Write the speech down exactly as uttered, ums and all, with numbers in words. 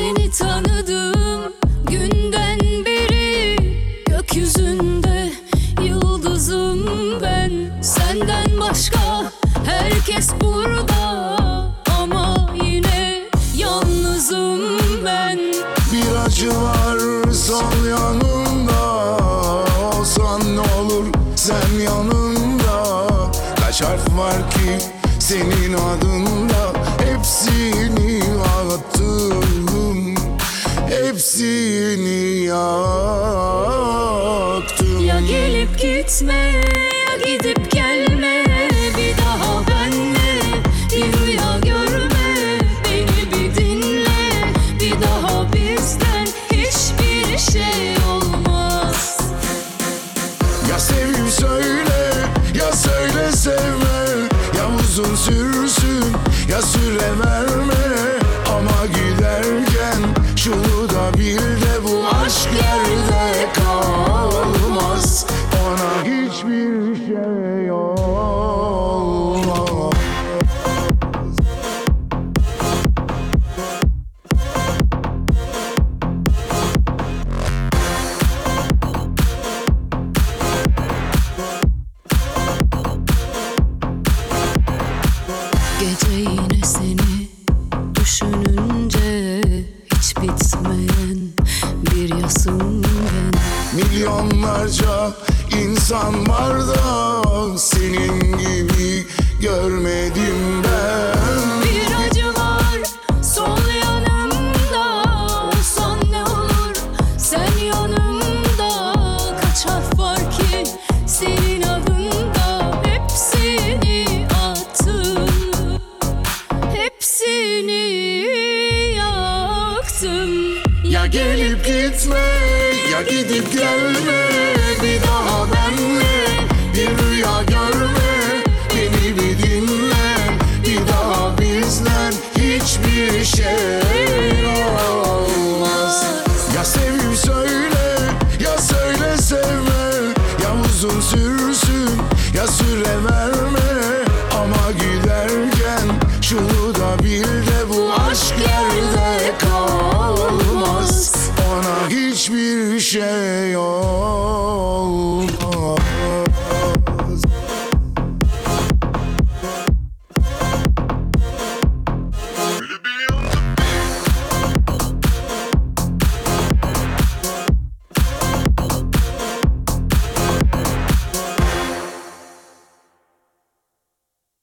Seni tanıdığım günden beri gökyüzünde yıldızım ben. Senden başka herkes burada ama yine yalnızım ben. Bir acı var sol yanımda, olsan ne olur sen yanımda. Kaç harf var ki senin adında, hepsini attım, hepsini yaktım. Ya gelip gitme ya gidip gelme, bir daha benle bir rüya görme. Beni bir dinle, bir daha bizden hiçbir şey olmaz. Ya sevim söyle, ya söyle sevme. Ya uzun sürsün, ya süre verme. Ama giderken şunu da bil de, bu aşk yerde kalmaz. Ona hiçbir şey olmaz. Gece yine seni düşününce hiç bitmeyen bir yasım ben. Milyonlarca insan var da senin gibi görmedim ben. Bir acı var sol yanımda, olsan ne olur sen yanımda. Kaç harf var ki senin adında, hepsini attım, hepsini yaktım. Ya gelip gitme, ya gidip gelme. Bir daha benle bir rüya görme. Beni bir dinle, bir daha bizden hiçbir şey olmaz. Ya sevim söyle, ya söyle sevme. Ya uzun sürsün, ya süre verme. Ama giderken şunu da bil de, bu aşk yerde kalmaz. Ona hiçbir şey yok.